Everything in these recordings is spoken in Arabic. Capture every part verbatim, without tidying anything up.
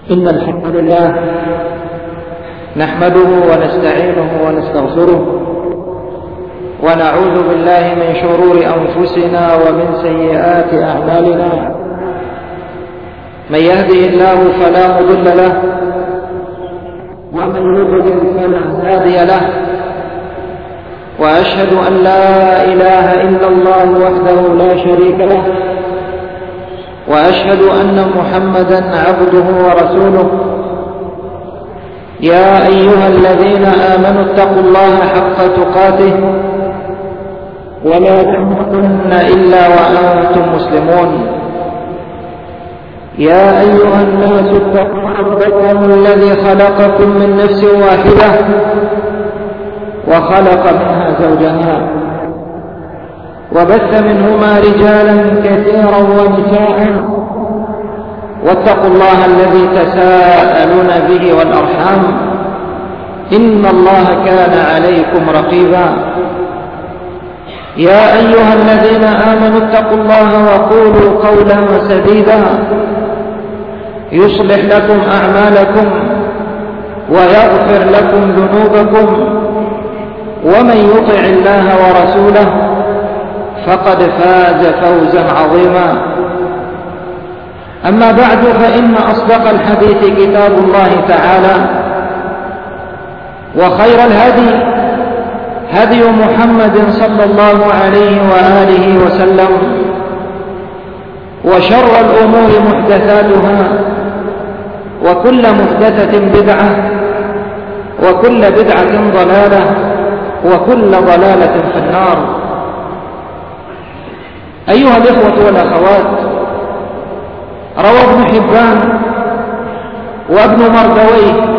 إن الحمد لله نحمده ونستعينه ونستغفره ونعوذ بالله من شرور أنفسنا ومن سيئات أعمالنا. من يهده الله فلا مضل له ومن يضلل فلا هادي له، وأشهد أن لا إله إلا الله وحده لا شريك له، وأشهد أن محمدا عبده ورسوله. يا أيها الذين آمنوا اتقوا الله حق تقاته ولا تموتن إلا وأنتم مسلمون. يا أيها الناس اتقوا ربكم الذي خلقكم من نفس واحدة وخلق منها زوجها وبث منهما رجالا كثيرا ونساء، واتقوا الله الذي تساءلون به والأرحام إن الله كان عليكم رقيبا. يا أيها الذين آمنوا اتقوا الله وقولوا قولا سديدا يصلح لكم أعمالكم ويغفر لكم ذنوبكم، ومن يطع الله ورسوله فقد فاز فوزا عظيما. أما بعد، فإن أصدق الحديث كتاب الله تعالى، وخير الهدي هدي محمد صلى الله عليه وآله وسلم، وشر الأمور محدثاتها، وكل محدثة بدعة، وكل بدعة ضلالة، وكل ضلالة في النار. أيها الإخوة والأخوات، روى ابن حبان وابن مردويه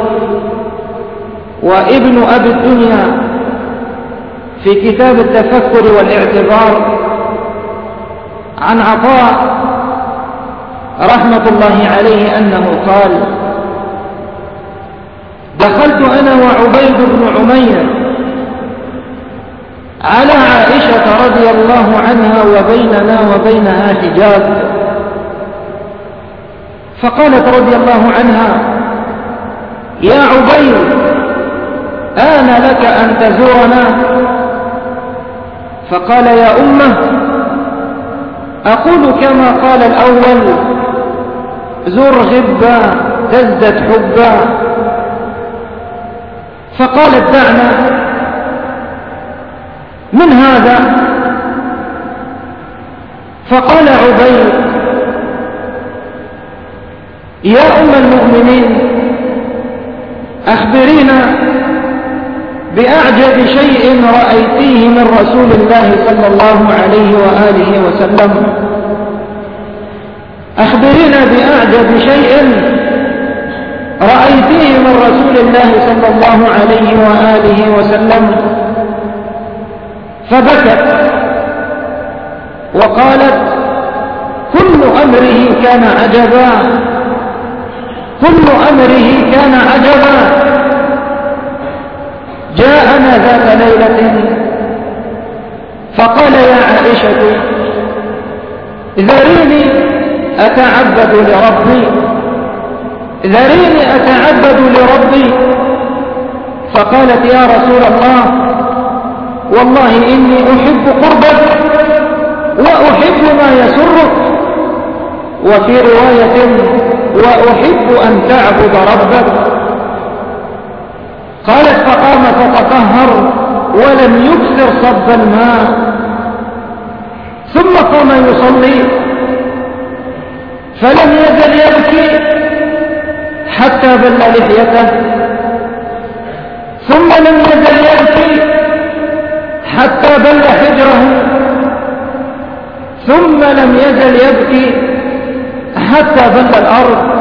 وابن أبي الدنيا في كتاب التفكر والاعتبار عن عطاء رحمة الله عليه أنه قال: دخلت أنا وعبيد بن عمير على عائشة رضي الله عنها وبيننا وبينها حجاب، فقالت رضي الله عنها: يا عبيد، آن لك أن تزورنا. فقال: يا أمه، أقول كما قال الأول: زر غبا تزدد حبا. فقالت: دعنا من هذا؟ فقال عبيد: يا أم المؤمنين، أخبرينا بأعجب شيء رأيتيه من رسول الله صلى الله عليه وآله وسلم. أخبرينا بأعجب شيء رأيتيه من رسول الله صلى الله عليه وآله وسلم. فبكت وقالت: كل أمره كان عجبا، كل أمره كان عجبا. جاءنا ذات ليلة فقال: يا عائشة، ذريني أتعبد لربي، ذريني أتعبد لربي. فقالت: يا رسول الله، والله إني أحب قربك وأحب ما يسرك. وفي رواية: وأحب أن تعبد ربك. قالت: فقام فتطهر ولم يكثر صب الماء، ثم قام يصلي، فلم يزل يبكي حتى بل لحيته، ثم لم يزل يبكي حتى بل حجره، ثم لم يزل يبكي حتى بل الأرض.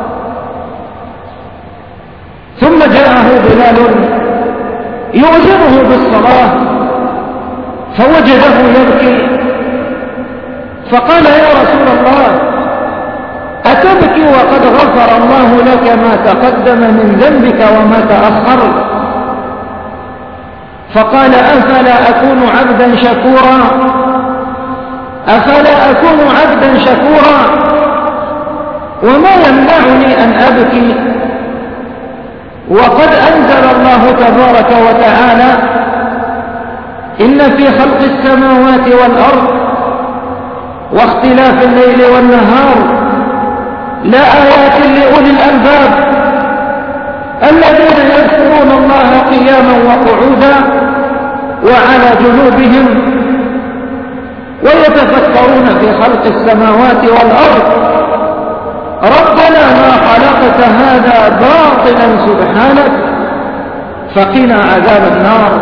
ثم جاءه بلال يؤذنه بالصلاة فوجده يبكي، فقال: يا رسول الله، أتبكي وقد غفر الله لك ما تقدم من ذنبك وما تأخر؟ فقال: أفلا أكون عبدا شكورا، أفلا أكون عبدا شكورا. وما يمنعني أن أبكي وقد أنزل الله تبارك وتعالى إن في خلق السماوات والأرض واختلاف الليل والنهار لآيات لأولي الألباب الذين يذكرون الله قياما وقعودا وعلى جنوبهم ويتفكرون في خلق السماوات والأرض ربنا ما خلقت هذا باطلا سبحانك فقنا عذاب النار.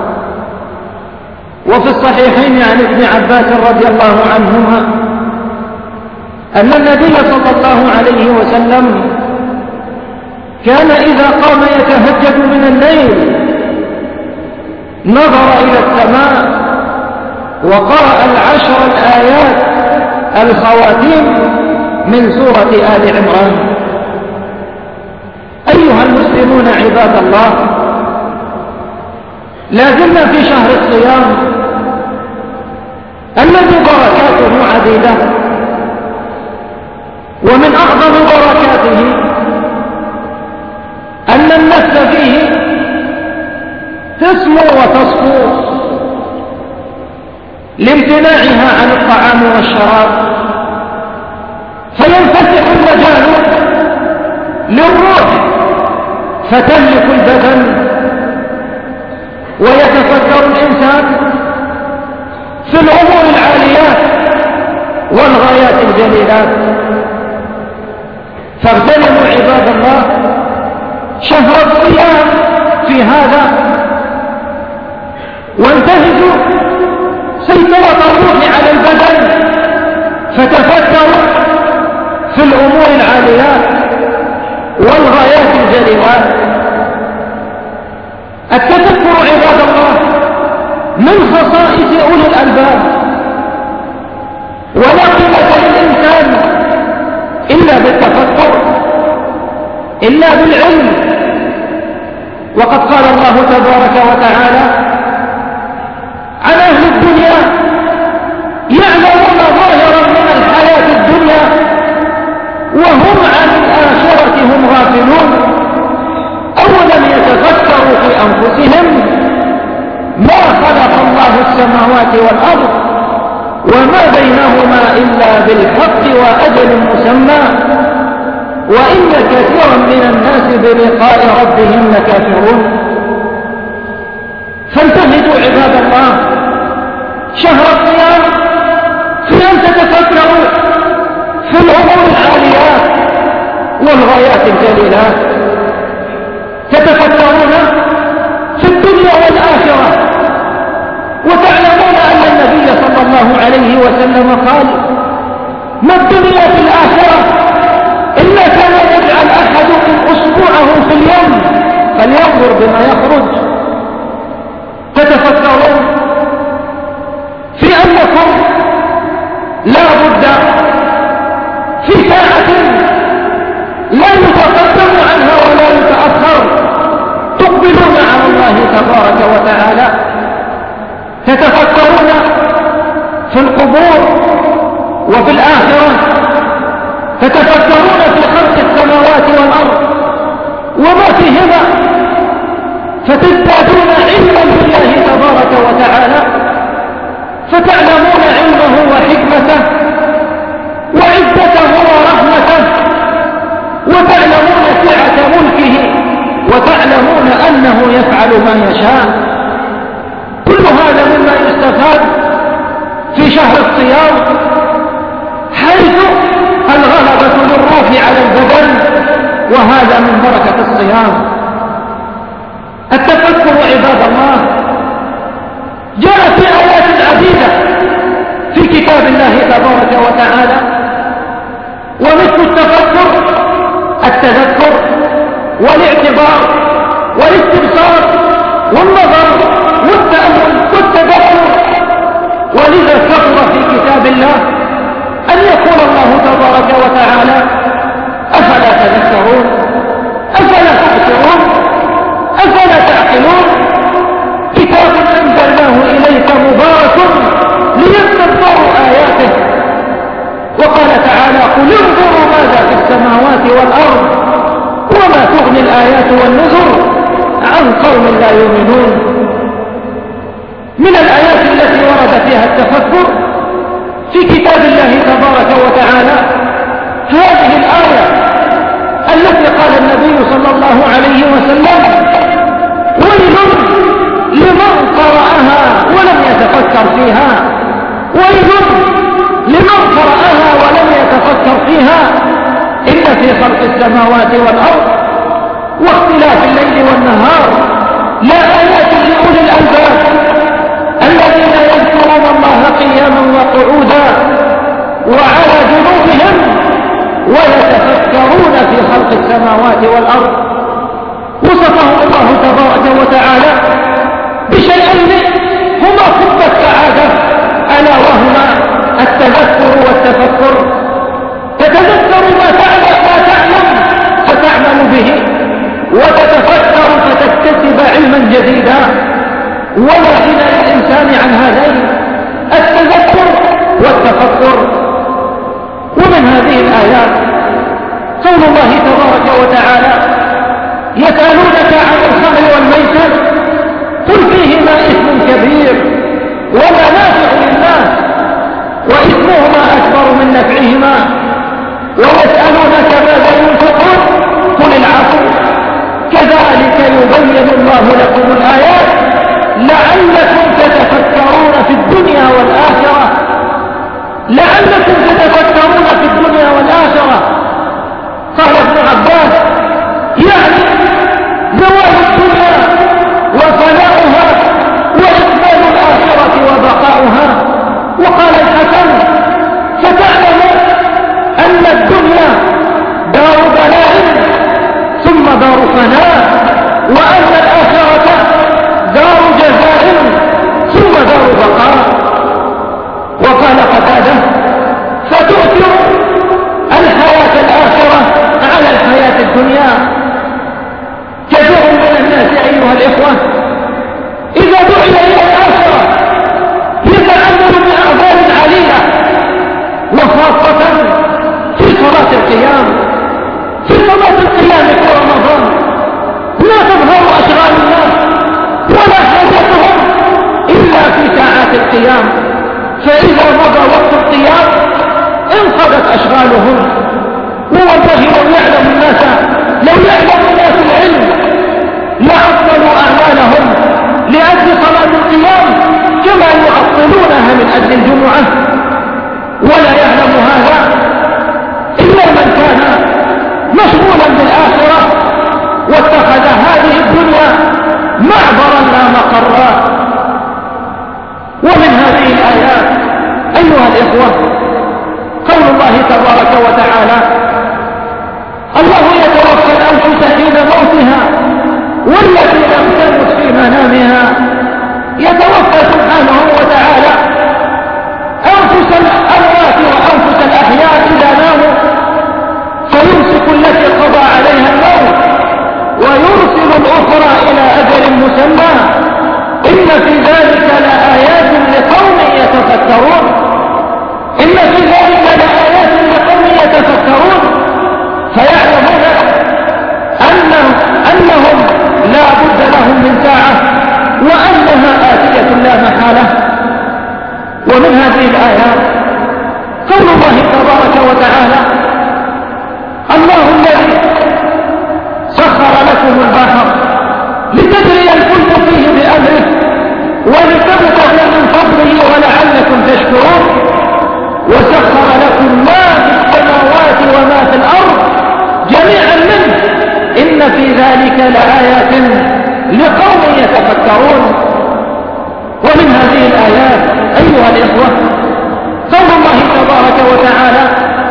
وفي الصحيحين عن ابن عباس رضي الله عنهما أن النبي صلى الله عليه وسلم كان إذا قام يتهجد من الليل نظر إلى السماء وقرأ العشر الآيات الخواتيم من سورة آل عمران. أيها المسلمون عباد الله، لازلنا في شهر الصيام الذي بركاته عديدة، ومن أعظم بركاته أن النفس فيه تسمو وتصفو لامتناعها عن الطعام والشراب، فينفتح المجال للروح فتملك البدن، ويتفكر الإنسان في الأمور العاليات والغايات الجليلات. فاغتنموا عباد الله شهر الصيام في هذا، وانتهزوا سيطرة الروح على البدن فتفكروا في الأمور العاليات والغايات الجليلات. التفكر عباد الله من خصائص أولي الألباب، ولا قيمة للإنسان إلا بالتفكر إلا بالعلم. وقد قال الله تبارك وتعالى عن أهل الدنيا يعلمون ظاهرا من الحياة الدنيا وهم عن الآخرة هم غافلون. أولم يتفكروا في أنفسهم ما خلق الله السماوات والأرض وما بينهما إلا بالحق وأجل مسمى وإن كثيرا من الناس بلقاء ربهم لكافرون. فانتهزوا عباد الله شهر الصيام في أن تتفكروا في الأمور العاليات والغايات الجليلات، تتفكرون في الدنيا والآخرة، وتعلمون أن النبي صلى الله عليه وسلم قال ما الدنيا في الآخرة إلا كما يجعل أحدكم أصبعه في اليم فلينظر بما يخرج. تتفكرون في أنكم لا بد في ساعة لا يتقدم عنها ولا يتأخر تقبلون على الله تبارك وتعالى. تتفكرون في القبور وفي الآخرة، تتفكرون في خلق السماوات والأرض وما فيهما، فتزدادون علما بالله تبارك وتعالى، فتعلمون علمه وحكمته وعزته ورحمته، وتعلمون سعة ملكه، وتعلمون أنه يفعل ما يشاء. كل هذا مما يستفاد في شهر الصيام، حيث الغلبة للروح على البدن، وهذا من بركة الصيام. التفكر عباد الله جاء في آيات عديدة في كتاب الله تبارك وتعالى، ومثل التفكر التذكر والاعتبار والاستبصار والنظر والتأمل والتدبر. ولذا كثر في كتاب الله أن يقول الله تبارك وتعالى أفلا تذكرون أفلا تبصرون أفلا تعقلون كتاب أنزلناه إليك مبارك ليتدبروا آياته. وقال تعالى قل انظروا ماذا في السماء الآيات والنذر عن قوم لا يؤمنون. من الآيات التي ورد فيها التفكر في كتاب الله تبارك وتعالى هذه الآية التي قال النبي صلى الله عليه وسلم: ويل لمن قرأها ولم يتفكر فيها، ويل لمن قرأها ولم يتفكر فيها، إن في خلق السماوات والأرض واختلاف الليل والنهار لآيات لأولي الألباب الذين يذكرون الله قياما وقعودا وعلى جنوبهم ويتفكرون في خلق السماوات والأرض. وصفهم الله تبارك وتعالى بشيئين هما خطة السعادة، ألا وهما التذكر والتفكر. تتذكر ما تعلم ما تعلم فتعمل به، وتتفكر فتكتسب علما جديدا. ولا غنى للإنسان عن هذين التذكر والتفكر. ومن هذه الآيات قول الله تبارك وتعالى: يسألونك عن الخمر والميسر قل فيهما إثم كبير ومنافع للناس وإثمهما أكبر من نفعهما ويسألونك ماذا ينفقون قل العفو كذلك يبين الله لكم الآيات لعلكم تتفكرون في الدنيا والآخرة لعلكم تتفكرون في الدنيا والآخرة. قال ابن عباس: يعني زوال الدنيا وفناؤها وإقبال الآخرة وبقاؤها. وقال الحسن: فتعلم أن الدنيا دار بلاء ثم دار فناء، وأن الآخرة دار جزاء ثم دار بقاء. وقال قتادة: فتؤثر الحياة الآخرة على الحياة الدنيا. كثير من الناس أيها الإخوة إذا دعي إلى الآخرة يتعلم بأعذار عليلة، وخاصة في صلاة القيام. في صلاة القيام في رمضان لا تظهر أشغال الناس ولا حاجتهم إلا في ساعات القيام، فإذا مضى وقت القيام انقضت أشغالهم. والله لو يعلم الناس لو يعلم الناس العلم لعطلوا أعمالهم لأجل صلاة القيام كما يعطلونها من أجل الجمعة. ولا يعلم هذا إلا من كان مشغولا بالآخرة واتخذ هذه الدنيا معبرا لا مقرا. ومن هذه الآيات أيها الإخوة قول الله تبارك وتعالى: الله يتوفى الأنفس حين موتها والتي لم تمت في منامها. يتوفى سبحانه وتعالى أنفس الأموات وأنفس الأحياء إذا ناموا، فيمسك التي قضى عليها الموت ويرسل الأخرى إلى أجل مسمى. إن في ذلك لآيات لقوم يتفكرون. إن في ذلك لآيات لقوم يتفكرون فيعلمون أنهم, أنهم لا بد لهم من ساعة وأنها آتية لا محالة. ومن هذه الآيات قول الله تبارك وتعالى: الله الذي سخر لكم البحر لتجري الفلك فيه بأمره ولتبتغوا من فضله ولعلكم تشكرون وسخر لكم ما في السماوات وما في الأرض جميعا منه إن في ذلك لآيات لقوم يتفكرون. ومن هذه الآيات أيها الإخوة قول الله تبارك وتعالى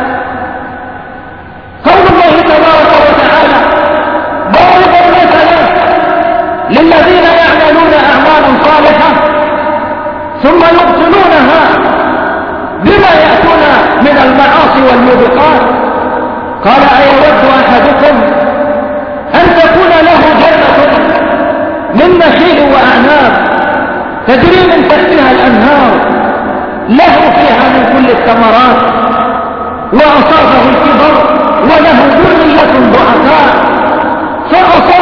قول الله تبارك وتعالى ضاربا مثلا للذين يعملون أعمالا صالحة ثم يبطلونها بما يأتون من المعاصي والموبقات. قال: أيود أحدكم أن تكون له جنة من نخيل وأعناب تجري من تحتها الأنهار له فيها من كل الثمرات وأصابه الكبر وله ذرية ضعفاء فأصابه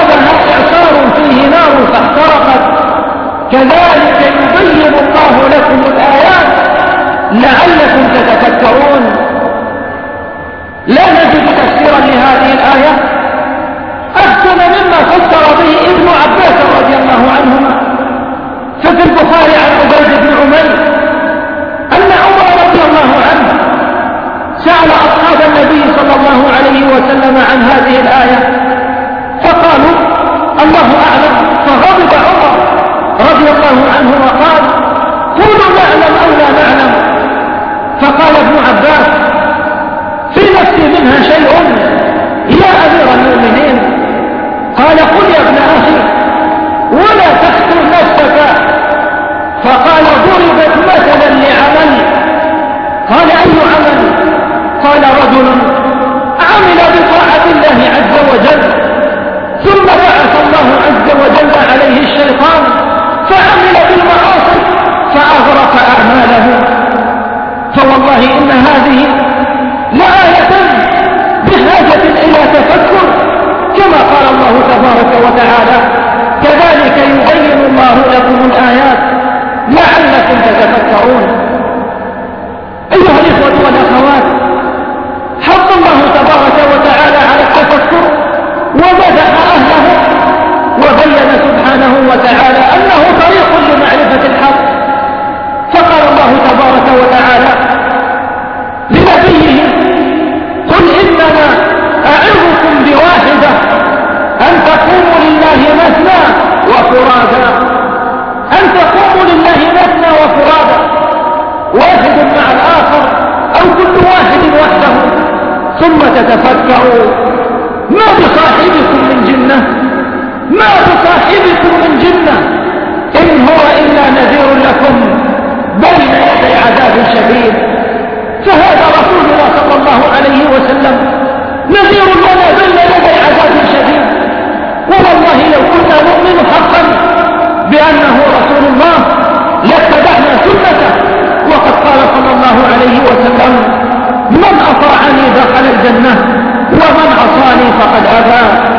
الله أعلم. فغضب عمر رضي الله عنه وقال قولوا نعلم أو لا نعلم. فقال ابن عباس في نفسي منها شيء يا أمير المؤمنين. قال قل يا ابن أخي ولا تقتل نفسك. فقال ضربت مثلا لعمل. قال أي عمل؟ قال رجل عمل بطاعة الله عز وجل ثم بعث الله عز وجل عليه الشيطان فعمل بالمعاصي فأغرق أعماله. فوالله إن هذه لآية بحاجة إلى تفكر كما قال الله تبارك وتعالى كذلك يبين الله لكم الآيات لعلكم تتفكرون. أيها الإخوة والأخوات، حث الله تبارك وتعالى على التفكر ومدح أهله وبين سبحانه وتعالى أنه طريق لمعرفة الحق. فقال الله تبارك وتعالى لنبيه قل إنما أعظكم بواحدة أن تقوموا لله مثنى وفرادا. أن تقوموا لله مثنى وفرادا، واحد مع الآخر أو كل واحد وحده، ثم تتفكروا ما بصاحبكم من جنة ما بصاحبكم من جنة إن هو إلا نذير لكم بين يدي عذاب شديد. فهذا رسول الله صلى الله عليه وسلم نذير لنا بين يدي عذاب شديد. والله لو كنا نؤمن حقا بأنه رسول الله لاتبعنا سنته. وقد قال صلى الله عليه وسلم من أطاعني دخل الجنة ومن عصاني فقد أبى.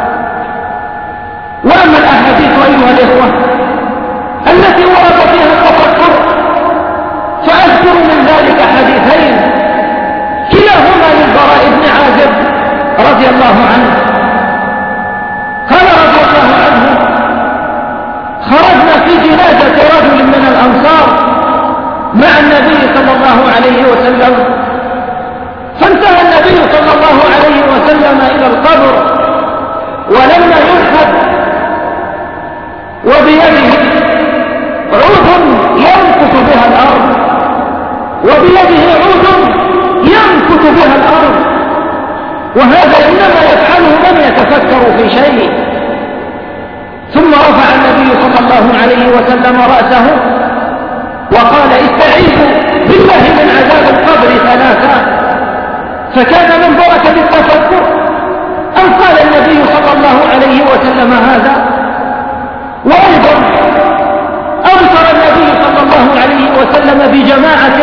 وأما الأحاديث أيها الإخوة التي ورد فيها التفكر فأذكر من ذلك حديثين كلاهما للبراء بن عازب رضي الله عنه. قال رضي الله عنه خرجنا في جنازة رجل من الأنصار مع النبي صلى الله عليه وسلم، فانتهى النبي صلى الله عليه وسلم إلى القبر ولما يلحد وبيده عود ينكت بها الأرض وبيده عود ينكت بها الأرض. وهذا إنما يفعله من يتفكر في شيء. ثم رفع النبي صلى الله عليه وسلم رأسه وقال استعيذوا بالله من عذاب القبر ثلاثا. فكان من بركة التفكر أن قال النبي صلى الله عليه وسلم هذا. وأيضا أبصر النبي صلى الله عليه وسلم بجماعة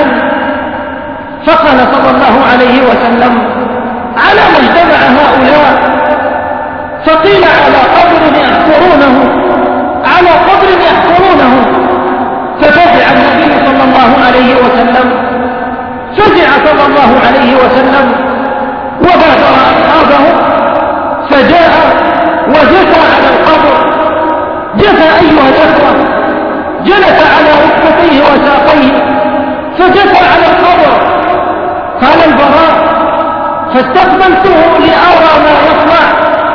فقال صلى الله عليه وسلم على ما اجتمع هؤلاء؟ فقيل على قبر يحفرونه على قبر يحفرونه. ففزع النبي صلى الله عليه وسلم فزع صلى الله عليه وسلم وبادر أصحابه فجاء وجثى على القبر. جثى أيها الأخوة جلس على ركبتيه وساقيه فجثى على القبر. قال البراء فاستقبلته لأرى ما يصنع.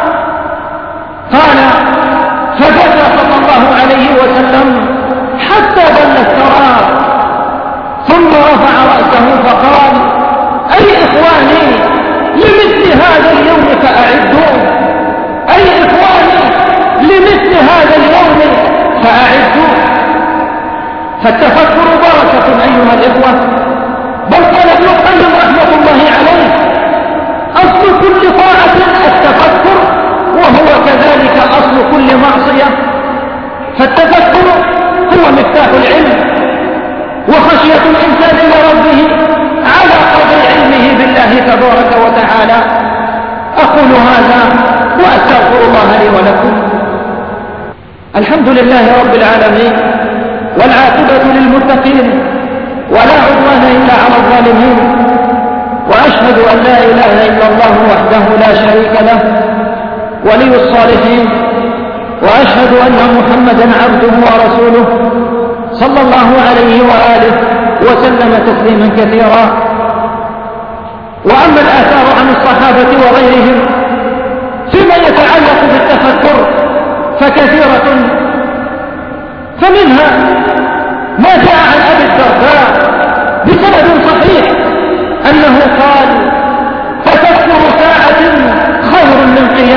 قال فجثى صلى الله عليه وسلم حتى بل الثرى ثم رفع رأسه فقال أي إخواني لمثل هذا اليوم فأعدوا. أي إخواني لمثل هذا اليوم فأعدوا. فالتفكر بركة أيها الإخوة. بل قال ابن القيم رحمة الله عليه أصل كل طاعة التفكر وهو كذلك أصل كل معصية. فالتفكر هو مفتاح العلم وخشية الإنسان لربه على قدر علمه بالله تبارك وتعالى. أقول هذا وأستغفر الله لي ولكم. الحمد لله رب العالمين والعاقبة للمتقين ولا عدوان إلا على الظالمين. وأشهد أن لا إله إلا الله وحده لا شريك له ولي الصالحين. وأشهد أن محمدا عبده ورسوله صلى الله عليه وآله وسلم تسليما كثيرا. وأما الآثار عن الصحابة وغيرهم فيما يتعلق بالتفكر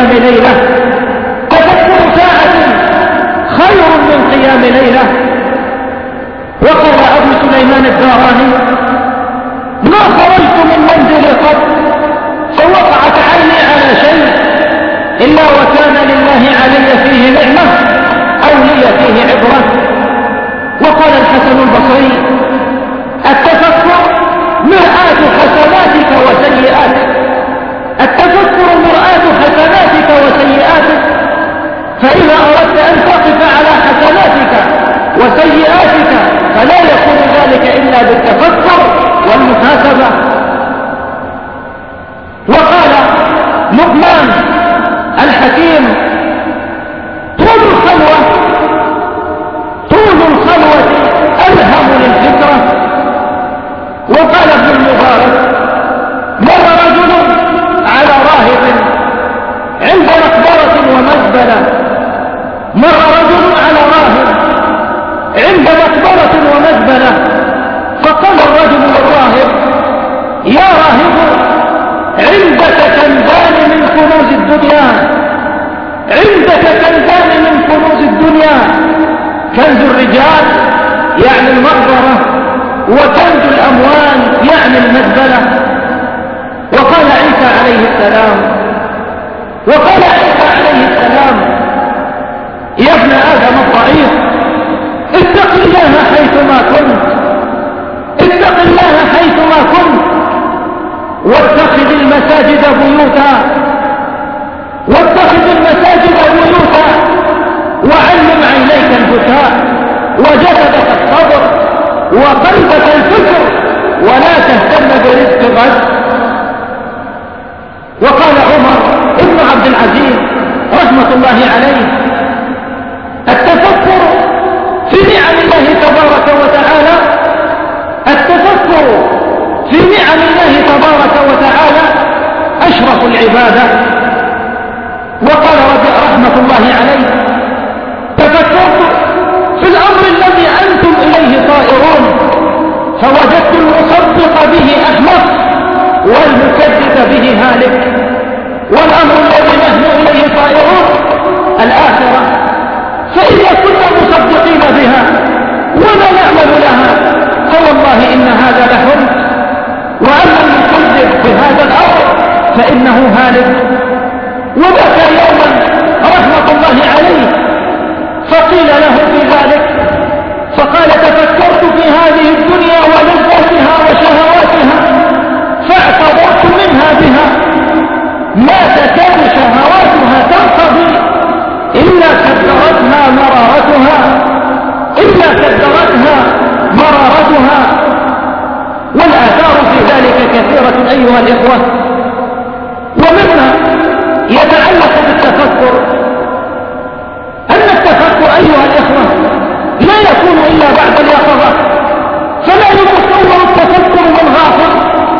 قيام ليلة، تفكر ساعة خير من قيام ليلة. وقال أبو سليمان الداراني: ما خرجت من منزل قط فوقعت عيني على شيء إلا وكان لله علي فيه نعمة أو لي فيه عبرة. وقال الحسن البصري: التفكر مرآة حسناتك وسيئاتك، التفكر مرآة حسناتك وسيئاتك، فإذا أردت أن تقف على حسناتك وسيئاتك فلا يكون ذلك إلا بالتفكر والمحاسبة. وقال لقمان الحكيم: طول الخلوة طول الخلوة ألهم للفكرة. وقال ابن المبارك: مر رجل على راهب عند مقبرة ومزبلة مر رجل على راهب عند مقبرة ومزبلة فقال الرجل للراهب: يا راهب، عندك كنزان من كنوز الدنيا عندك كنزان من كنوز الدنيا كنز الرجال يعني المقبرة، وكنز الأموال يعني المزبلة. وقال عيسى عليه السلام وقال عيسى عليه السلام: يا ابن آدم الضعيف، اتق الله حيثما كنت اتق الله حيثما كنت واتخذ المساجد بيوتا واتخذ المساجد بيوتا وعلم عينيك البكاء وجسدك الصبر وقلبك الفكر ولا تهتم برزق غد. وقال عمر ابن عبد العزيز رحمة الله عليه: التفكر في نعم الله تبارك وتعالى التفكر في نعم الله تبارك وتعالى أشرف العبادة. وقال رحمة الله عليه: تفكرت في الأمر الذي أنتم إليه طائرون فوجدت المصدق به أحمق والمكذب به هالك. والأمر الذي نحن إليه طائرون الآخرة، فإذا كنا مصدقين بها ولا نعمل لها فوالله إن هذا لحلم، وأما المكذب بهذا الأمر فإنه هالك. وبكى يوما رحمة الله عليه فقيل له في ذلك فقال: تفكرت في هذه الدنيا ولذاتها وشهواتها فاعتبرت منها بها ما تكاد شهواتها تنقضي إلا كدرتها مرارتها إلا كدرتها مرارتها. والآثار في ذلك كثيرة أيها الإخوة. ومما يتعلق بالتفكر أن التفكر أيها الإخوة لا يكون إلا بعد اليقظة، فلا يتصور التفكر والغافل.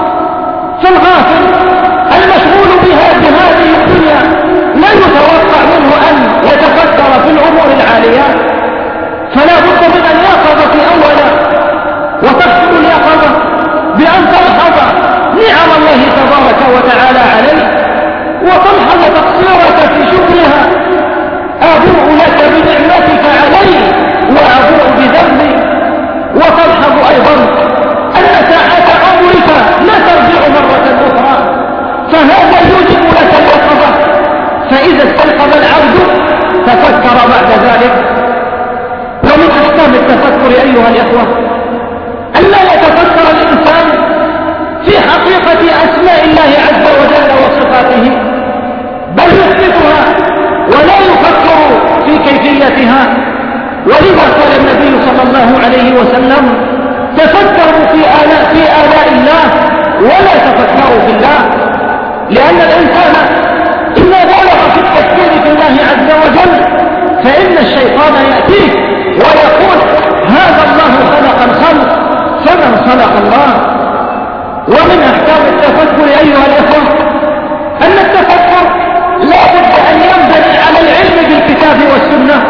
فالغافل المشغول بها بهذه الدنيا لا يتوقع منه أن يتفكر في الأمور العاليات، فلا بد من اليقظة أولا. وتحصل اليقظة بأن تلحظ نعم الله تبارك وتعالى عليه وتلحظ تقصيرك في شكرها. أبوء لك بنعمتك علي وأبوء بذنبي. وتلحظ أيضا أن ساعات عمرك لا ترجع مرة أخرى، فهذا يوجب لك اليقظة. فإذا استيقظ العبد تفكر بعد ذلك. ومن أحكام التفكر أيها الإخوة أن لا يتفكر الإنسان في حقيقة أسماء الله عز وجل وصفاته، بل يثبتها ولا يفكر في كيفيتها. ولذا قال النبي صلى الله عليه وسلم: تفكروا في آلاء في آلاء الله ولا تفكروا في الله. لأن الإنسان إذا بالغ في التفكير في الله عز وجل فإن الشيطان يأتيه ويقول: هذا الله خلق الخلق فمن خلق الله. ومن أحكام التفكر أيها الإخوة أن التفكر لا بد أن ينبني على العلم بالكتاب والسنة،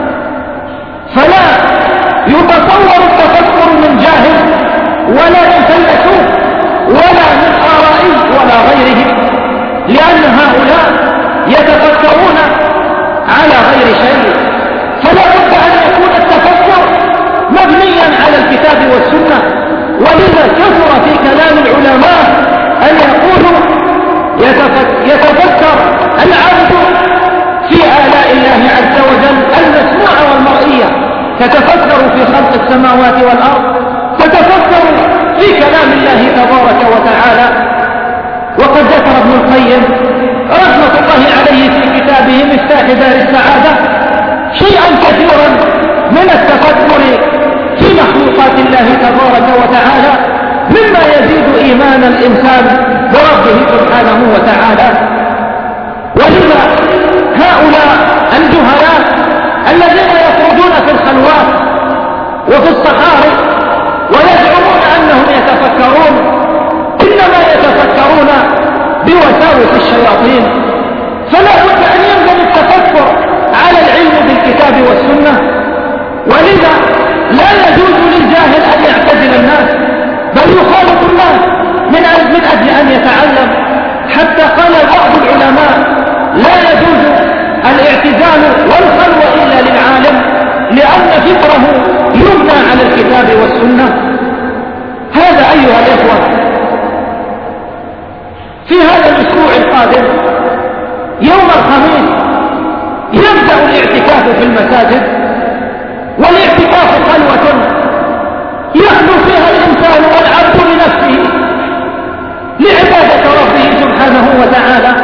فلا يتصور التفكر من جاهل ولا من فيلسوف ولا من آرائي ولا غيرهم، لأن هؤلاء يتفكرون السماوات والأرض فتفكروا في كلام الله تبارك وتعالى. وقد ذكر ابن القيم رحمة الله عليه في كتابه مفتاح دار السعادة شيئا كثيرا من التفكر في مخلوقات الله تبارك وتعالى مما يزيد إيمان الإنسان بربه سبحانه وتعالى. ولذا هؤلاء الجهلاء الذين يخرجون في الخلوات وفي الصحاري ويزعمون أنهم يتفكرون إنما يتفكرون بوساوس الشياطين، فلا بد أن ينزل التفكر على العلم بالكتاب والسنة. ولذا لا يجوز للجاهل أن يعتزل الناس بل يخالط الناس من أجل أن يتعلم، حتى قال بعض العلماء لا يجوز الاعتزال والخلوة إلا للعالم لأن فكره يبنى على الكتاب والسنة. هذا أيها الإخوة في هذا الأسبوع القادم يوم الخميس يبدأ الاعتكاف في المساجد، والاعتكاف خلوة يخلو فيها الإنسان والعبد لنفسه لعبادة ربه سبحانه وتعالى،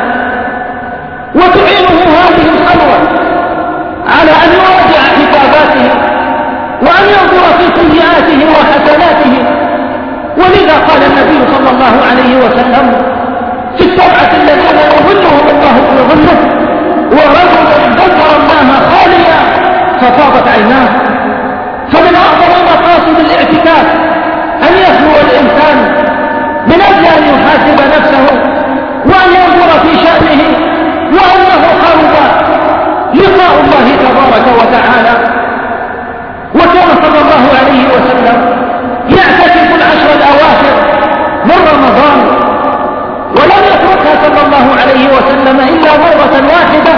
وتعينه هذه الخلوة على أن يراجع حساباته وأن ينظر في سيئاته وحسناته. ولذا قال النبي صلى الله عليه وسلم في السبعة الذين يظلهم الله في ظله ورجل ذكر الله خاليا ففاضت عيناه. فمن أعظم مقاصد الاعتكاف أن يخلو الإنسان من أجل أن يحاسب نفسه وأن ينظر في شأنه وأنه قرب لقاء الله تبارك وتعالى. وكان صلى الله عليه وسلم يعتكف العشر الأواخر من رمضان، ولم يتركها صلى الله عليه وسلم إلا مرة واحدة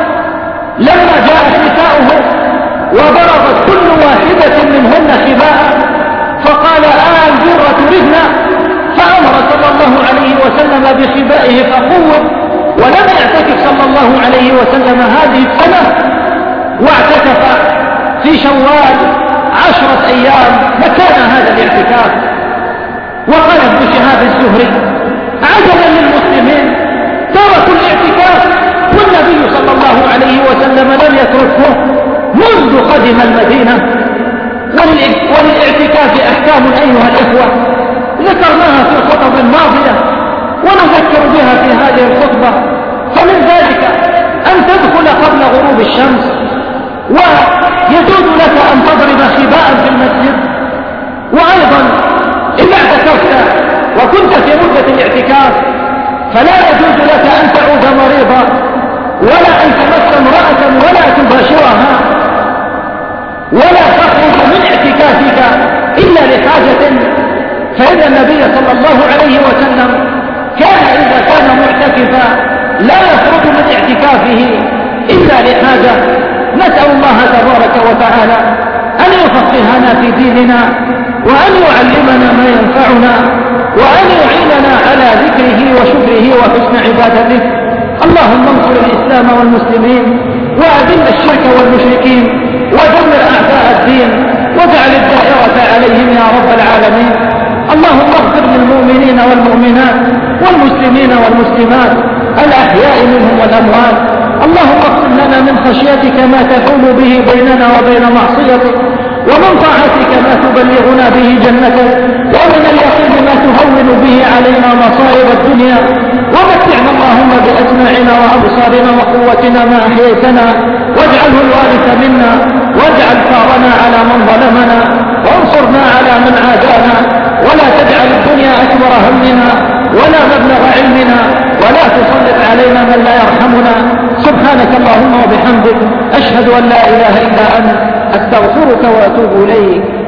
لما جاءت نساؤه وضربت كل واحدة منهن خباء فقال آل جرة تردنا، فأمر صلى الله عليه وسلم بخبائه فقوم. ولم يعتكف صلى الله عليه وسلم هذه السنة، واعتكف في شوال عشرة أيام مكان هذا الاعتكاف. وقال ابن شهاب الزهري عجبا للمسلمين تركوا الاعتكاف والنبي صلى الله عليه وسلم لم يتركه منذ قدم المدينة. وللاعتكاف أحكام أيها الإخوة ذكرناها في الخطب الماضية ونذكر بها في هذه الخطبة. فمن ذلك أن تدخل قبل غروب الشمس، ويجوز لك أن تضرب خباء في المسجد. وأيضا إذا اعتكفت وكنت في مدة الاعتكاف فلا يجوز لك أن تعود مريضا ولا أن تمس امرأة ولا تباشرها ولا تخرج من اعتكافك إلا لحاجة. فإن النبي صلى الله عليه وسلم كان إذا كان معتكفا لا يخرج من اعتكافه إلا لحاجة. نسأل الله تبارك وتعالى أن يفقهنا في ديننا وأن يعلمنا ما ينفعنا وأن يعيننا على ذكره وشكره وحسن عبادته. اللهم انصر الإسلام والمسلمين وأذل الشرك والمشركين ودمر أعداء الدين واجعل الدائرة عليهم يا رب العالمين. اللهم اغفر للمؤمنين والمؤمنات والمسلمين والمسلمات الأحياء منهم والأموات. اللهم اقسم لنا من خشيتك ما تحول به بيننا وبين معصيتك، ومن طاعتك ما تبلغنا به جنتك، ومن اليقين ما تهون به علينا مصائب الدنيا. ومتعنا اللهم بأسماعنا وأبصارنا وقوتنا ما أحييتنا، واجعله الوارث منا، واجعل ثارنا على من ظلمنا، وانصرنا على من عادانا، ولا تجعل الدنيا أكبر همنا ولا مبلغ علمنا، ولا تسلط علينا من لا يرحمنا. سبحانك اللهم وبحمدك أشهد أن لا إله إلا أنت أستغفرك وأتوب إليك.